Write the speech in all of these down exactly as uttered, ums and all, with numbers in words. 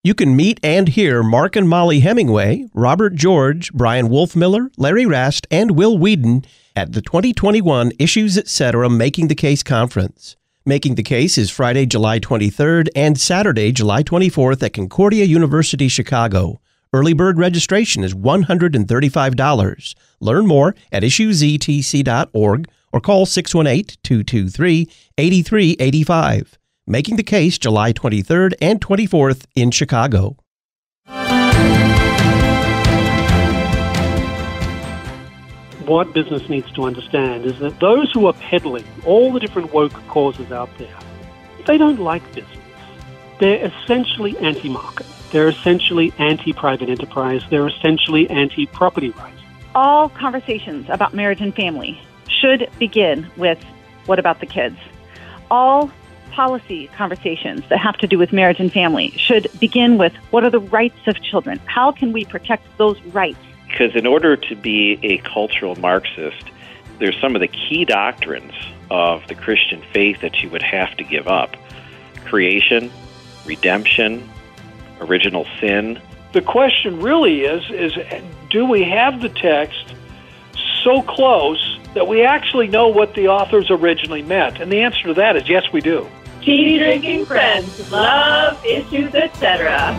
You can meet and hear Mark and Molly Hemingway, Robert George, Brian Wolfmiller, Larry Rast, and Will Whedon at the twenty twenty-one Issues Etc. Making the Case Conference. Making the Case is Friday, July twenty-third and Saturday, July twenty-fourth at Concordia University, Chicago. Early bird registration is one hundred thirty-five dollars. Learn more at issues e t c dot org or call six one eight, two two three, eight three eight five. Making the Case, July twenty-third and twenty-fourth in Chicago. What business needs to understand is that those who are peddling all the different woke causes out there, they don't like business. They're essentially anti-market. They're essentially anti-private enterprise. They're essentially anti-property rights. All conversations about marriage and family should begin with, what about the kids? All policy conversations that have to do with marriage and family should begin with, what are the rights of children? How can we protect those rights? Because in order to be a cultural Marxist, there's some of the key doctrines of the Christian faith that you would have to give up. Creation, redemption, original sin. The question really is, is do we have the text so close that we actually know what the authors originally meant? And the answer to that is yes, we do. Tea drinking friends love Issues Etc.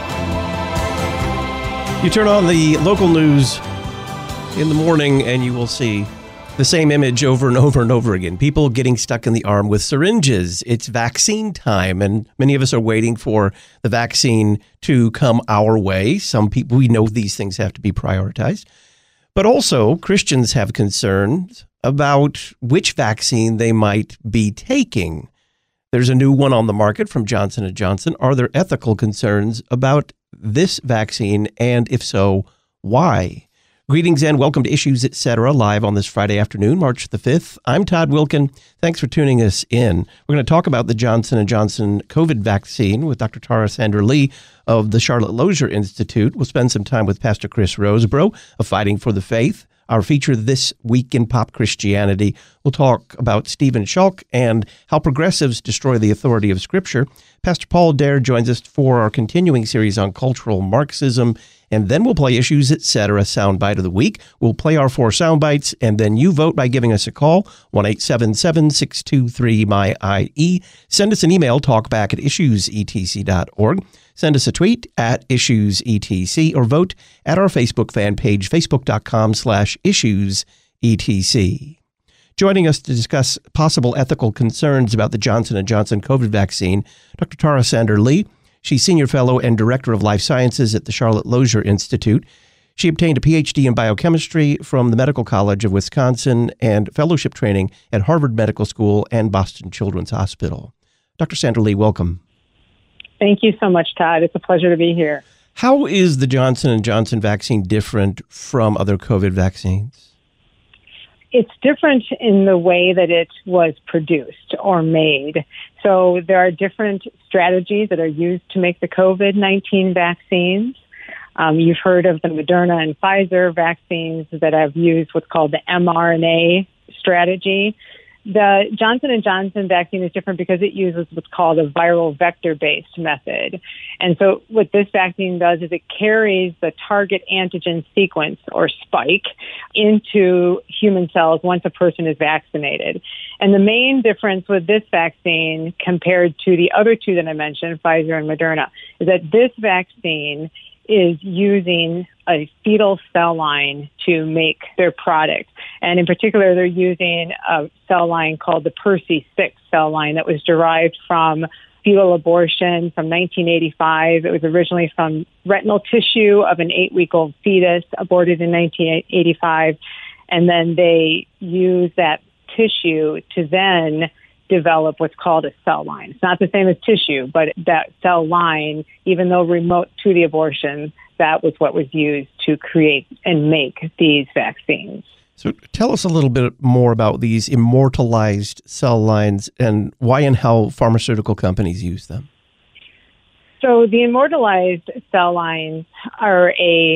You turn on the local news in the morning and you will see the same image over and over and over again. People getting stuck in the arm with syringes. It's vaccine time, and many of us are waiting for the vaccine to come our way. Some people, we know these things have to be prioritized. But also, Christians have concerns about which vaccine they might be taking. There's a new one on the market from Johnson and Johnson. Are there ethical concerns about this vaccine, and if so, why? Greetings and welcome to Issues Etc. live on this Friday afternoon, March the fifth. I'm Todd Wilkin. Thanks for tuning us in. We're going to talk about the Johnson and Johnson COVID vaccine with Doctor Tara Sandra Lee of the Charlotte Lozier Institute. We'll spend some time with Pastor Chris Rosebrough of Fighting for the Faith. Our feature this week in pop Christianity, we'll talk about Stephen Schulk and how progressives destroy the authority of Scripture. Pastor Paul Dare joins us for our continuing series on cultural Marxism, and then we'll play Issues Etc. Soundbite of the Week. We'll play our four soundbites, and then you vote by giving us a call, one eight seven seven, six two three, M Y I E. Send us an email, talkback at issues e t c dot org. Send us a tweet at issuesetc or vote at our Facebook fan page, facebook.com slash issuesetc. Joining us to discuss possible ethical concerns about the Johnson and Johnson COVID vaccine, Doctor Tara Sandra Lee. She's Senior Fellow and Director of Life Sciences at the Charlotte Lozier Institute. She obtained a P H D in biochemistry from the Medical College of Wisconsin and fellowship training at Harvard Medical School and Boston Children's Hospital. Doctor Sandra Lee, welcome. Thank you so much, Todd. It's a pleasure to be here. How is the Johnson and Johnson vaccine different from other COVID vaccines? It's different in the way that it was produced or made. So there are different strategies that are used to make the COVID nineteen vaccines. Um, you've heard of the Moderna and Pfizer vaccines that have used what's called the mRNA strategy. The Johnson and Johnson vaccine is different because it uses what's called a viral vector-based method. And so what this vaccine does is it carries the target antigen sequence or spike into human cells once a person is vaccinated. And the main difference with this vaccine compared to the other two that I mentioned, Pfizer and Moderna, is that this vaccine is using a fetal cell line to make their product. And in particular, they're using a cell line called the Percy six cell line that was derived from fetal abortion from nineteen eighty-five. It was originally from retinal tissue of an eight-week-old fetus aborted in nineteen eighty-five. And then they use that tissue to then develop what's called a cell line. It's not the same as tissue, but that cell line, even though remote to the abortion, that was what was used to create and make these vaccines. So tell us a little bit more about these immortalized cell lines and why and how pharmaceutical companies use them. So the immortalized cell lines are a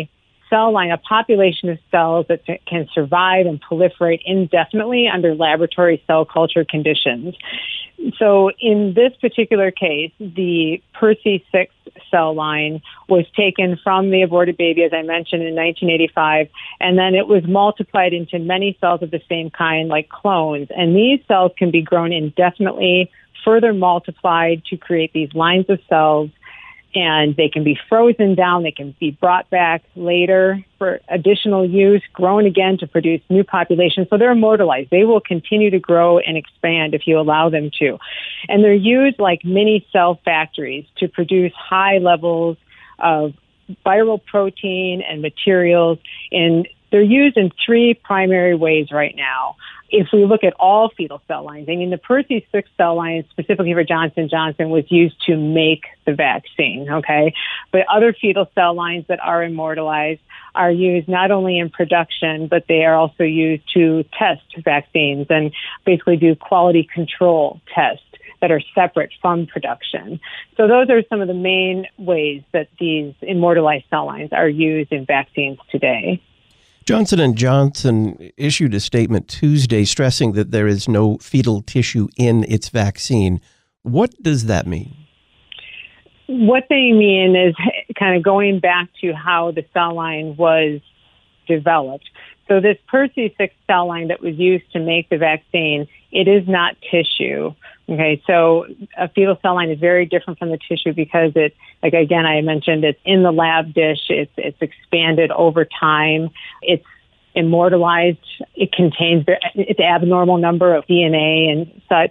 cell line, a population of cells that can survive and proliferate indefinitely under laboratory cell culture conditions. So in this particular case, the Percy six cell line was taken from the aborted baby, as I mentioned, in nineteen eighty-five, and then it was multiplied into many cells of the same kind, like clones. And these cells can be grown indefinitely, further multiplied to create these lines of cells, and they can be frozen down. They can be brought back later for additional use, grown again to produce new populations. So they're immortalized. They will continue to grow and expand if you allow them to. And they're used like mini cell factories to produce high levels of viral protein and materials. And they're used in three primary ways right now. If we look at all fetal cell lines, I mean, the Percy six cell line, specifically for Johnson and Johnson, was used to make the vaccine, okay? But other fetal cell lines that are immortalized are used not only in production, but they are also used to test vaccines and basically do quality control tests that are separate from production. So those are some of the main ways that these immortalized cell lines are used in vaccines today. Johnson and Johnson issued a statement Tuesday stressing that there is no fetal tissue in its vaccine. What does that mean? What they mean is kind of going back to how the cell line was developed. So this Percy six cell line that was used to make the vaccine, it is not tissue. Okay, so a fetal cell line is very different from the tissue because it, like again, I mentioned, it's in the lab dish. It's it's expanded over time. It's immortalized. It contains its abnormal number of D N A and such.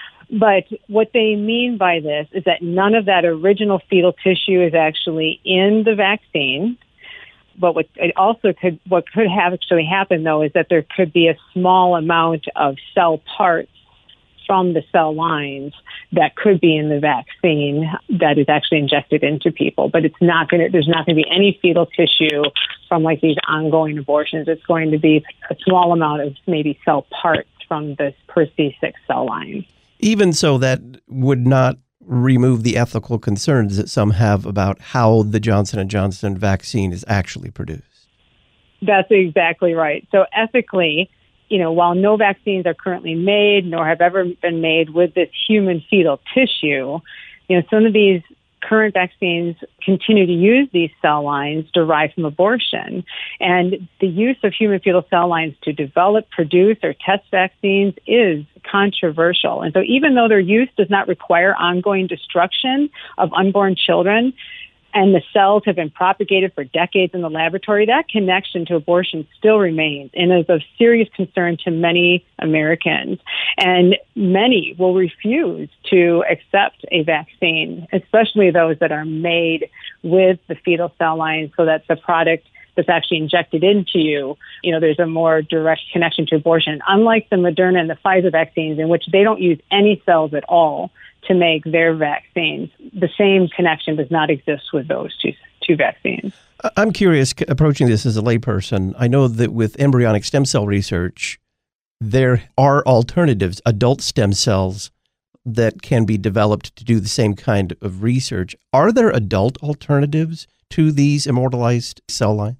But what they mean by this is that none of that original fetal tissue is actually in the vaccine. But what it also could, what could have actually happened though, is that there could be a small amount of cell parts from the cell lines that could be in the vaccine that is actually injected into people. But it's not going to, there's not going to be any fetal tissue from like these ongoing abortions. It's going to be a small amount of maybe cell parts from this Percy six cell line. Even so, that would not remove the ethical concerns that some have about how the Johnson and Johnson vaccine is actually produced. That's exactly right. So ethically, you know, while no vaccines are currently made, nor have ever been made with this human fetal tissue, you know, some of these current vaccines continue to use these cell lines derived from abortion. And the use of human fetal cell lines to develop, produce, or test vaccines is controversial. And so even though their use does not require ongoing destruction of unborn children, and the cells have been propagated for decades in the laboratory, that connection to abortion still remains and is of serious concern to many Americans. And many will refuse to accept a vaccine, especially those that are made with the fetal cell line, so that the product that's actually injected into you, you know, there's a more direct connection to abortion. Unlike the Moderna and the Pfizer vaccines, in which they don't use any cells at all to make their vaccines, the same connection does not exist with those two two vaccines. I'm curious, approaching this as a layperson, I know that with embryonic stem cell research, there are alternatives, adult stem cells that can be developed to do the same kind of research. Are there adult alternatives to these immortalized cell lines?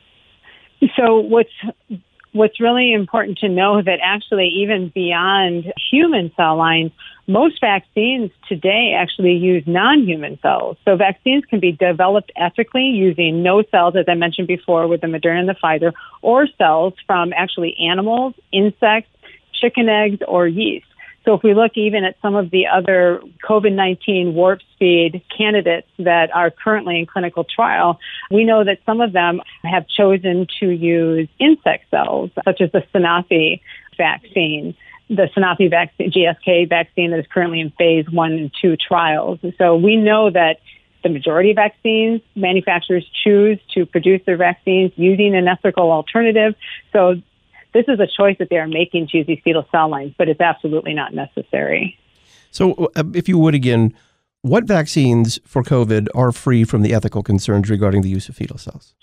So what's What's really important to know that actually even beyond human cell lines, most vaccines today actually use non-human cells. So vaccines can be developed ethically using no cells, as I mentioned before, with the Moderna and the Pfizer, or cells from actually animals, insects, chicken eggs, or yeast. So if we look even at some of the other COVID nineteen warp speed candidates that are currently in clinical trial, we know that some of them have chosen to use insect cells, such as the Sanofi vaccine, the Sanofi vaccine, G S K vaccine that is currently in phase one and two trials. And so we know that the majority of vaccines, manufacturers choose to produce their vaccines using an ethical alternative. So this is a choice that they are making to use these fetal cell lines, but it's absolutely not necessary. So uh, if you would again, what vaccines for COVID are free from the ethical concerns regarding the use of fetal cells?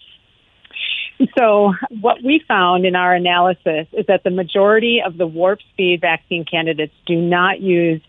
So what we found in our analysis is that the majority of the warp speed vaccine candidates do not use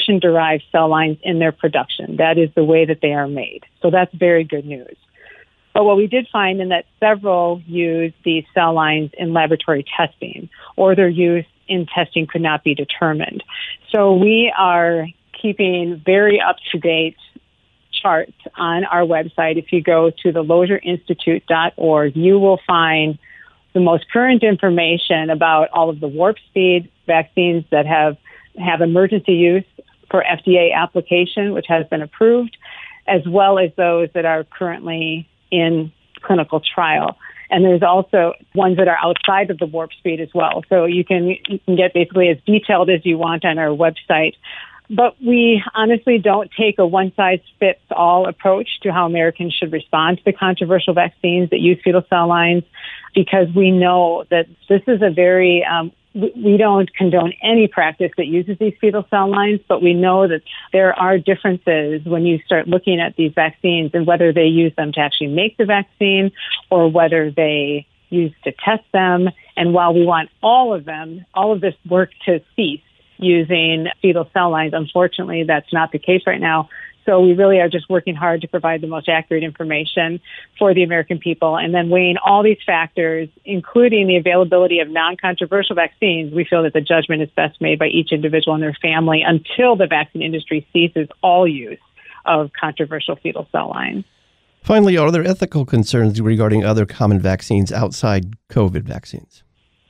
abortion-derived cell lines in their production. That is the way that they are made. So that's very good news. But what we did find is that several use these cell lines in laboratory testing, or their use in testing could not be determined. So we are keeping very up-to-date charts on our website. If you go to the lozier institute dot org, you will find the most current information about all of the warp speed vaccines that have, have emergency use for F D A application, which has been approved, as well as those that are currently in clinical trial. And there's also ones that are outside of the warp speed as well. So you can, you can get basically as detailed as you want on our website. But we honestly don't take a one-size-fits-all approach to how Americans should respond to the controversial vaccines that use fetal cell lines, because we know that this is a very, um, we don't condone any practice that uses these fetal cell lines, but we know that there are differences when you start looking at these vaccines and whether they use them to actually make the vaccine or whether they use to test them. And while we want all of them, all of this work to cease using fetal cell lines, unfortunately, that's not the case right now. So we really are just working hard to provide the most accurate information for the American people. And then weighing all these factors, including the availability of non-controversial vaccines, we feel that the judgment is best made by each individual and their family until the vaccine industry ceases all use of controversial fetal cell lines. Finally, are there ethical concerns regarding other common vaccines outside COVID vaccines?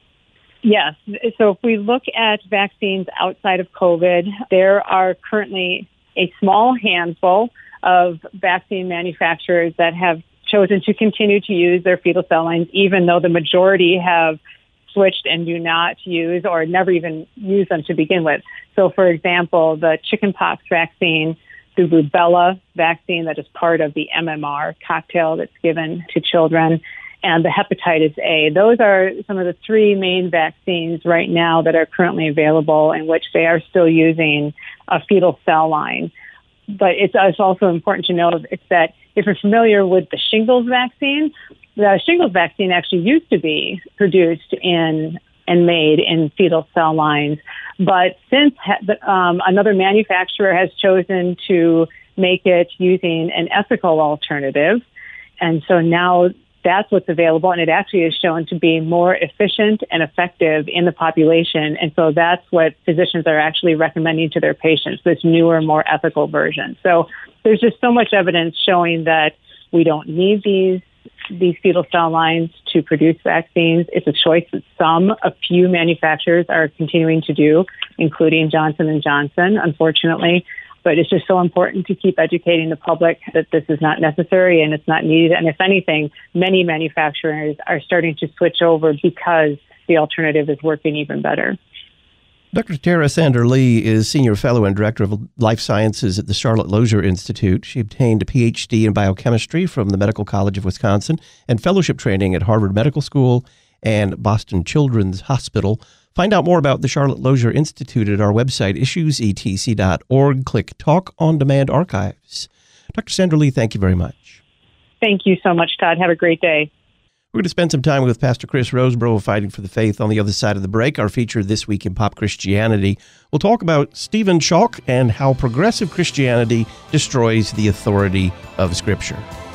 Yes. So if we look at vaccines outside of COVID, there are currently a small handful of vaccine manufacturers that have chosen to continue to use their fetal cell lines, even though the majority have switched and do not use or never even use them to begin with. So, for example, the chickenpox vaccine, the rubella vaccine that is part of the M M R cocktail that's given to children, and the hepatitis A. Those are some of the three main vaccines right now that are currently available in which they are still using a fetal cell line. But it's, it's also important to know it's that if you're familiar with the shingles vaccine, the shingles vaccine actually used to be produced in and made in fetal cell lines. But since um, another manufacturer has chosen to make it using an ethical alternative, and so now that's what's available, and it actually is shown to be more efficient and effective in the population. And so that's what physicians are actually recommending to their patients, this newer, more ethical version. So there's just so much evidence showing that we don't need these these fetal cell lines to produce vaccines. It's a choice that some, a few manufacturers are continuing to do, including Johnson and Johnson, unfortunately. But it's just so important to keep educating the public that this is not necessary and it's not needed. And if anything, many manufacturers are starting to switch over because the alternative is working even better. Doctor Tara Sander-Lee is Senior Fellow and Director of Life Sciences at the Charlotte Lozier Institute. She obtained a P H D in biochemistry from the Medical College of Wisconsin and fellowship training at Harvard Medical School and Boston Children's Hospital. Find out more about the Charlotte Lozier Institute at our website, issues e t c dot org. Click Talk on Demand Archives. Doctor Sander-Lee, thank you very much. Thank you so much, Todd. Have a great day. We're going to spend some time with Pastor Chris Rosebrough of Fighting for the Faith on the other side of the break. Our feature this week in Pop Christianity. We'll talk about Stephen Chalk and how progressive Christianity destroys the authority of Scripture.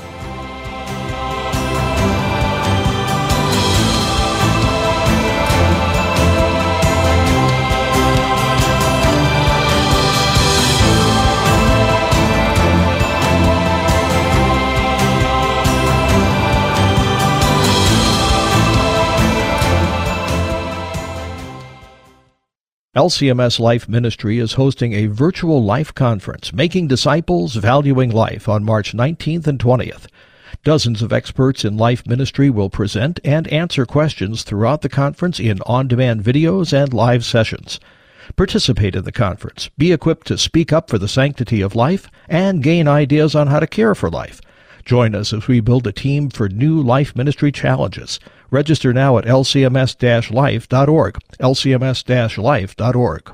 L C M S Life Ministry is hosting a virtual life conference, Making Disciples, Valuing Life, on March nineteenth and twentieth. Dozens of experts in life ministry will present and answer questions throughout the conference in on-demand videos and live sessions. Participate in the conference, be equipped to speak up for the sanctity of life, and gain ideas on how to care for life. Join us as we build a team for new life ministry challenges. Register now at l c m s dash life dot org, l c m s dash life dot org.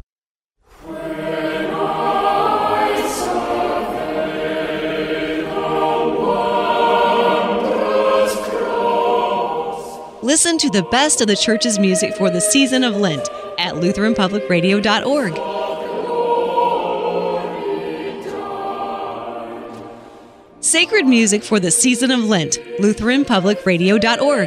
Listen to the best of the church's music for the season of Lent at lutheran public radio dot org. Sacred music for the season of Lent. Lutheran Public Radio dot org.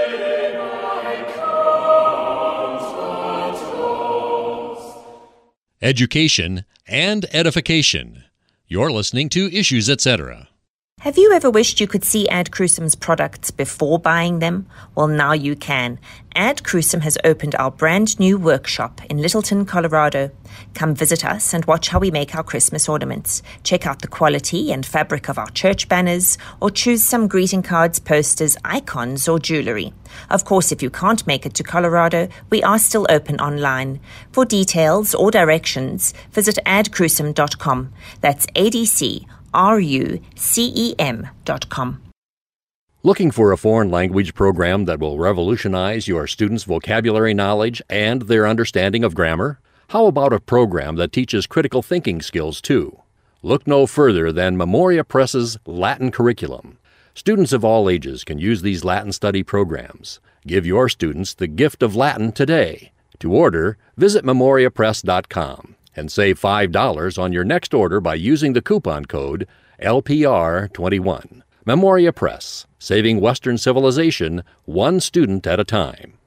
Education and edification. You're listening to Issues, et cetera. Have you ever wished you could see Ad Crucem's products before buying them? Well, now you can. Ad Crucem has opened our brand new workshop in Littleton, Colorado. Come visit us and watch how we make our Christmas ornaments. Check out the quality and fabric of our church banners, or choose some greeting cards, posters, icons, or jewelry. Of course, if you can't make it to Colorado, we are still open online. For details or directions, visit ad crucem dot com. That's A D C R U C E M dot com. Looking for a foreign language program that will revolutionize your students' vocabulary knowledge and their understanding of grammar? How about a program that teaches critical thinking skills too? Look no further than Memoria Press's Latin curriculum. Students of all ages can use these Latin study programs. Give your students the gift of Latin today. To order, visit memoria press dot com. and save five dollars on your next order by using the coupon code L P R twenty-one. Memoria Press, saving Western civilization one student at a time.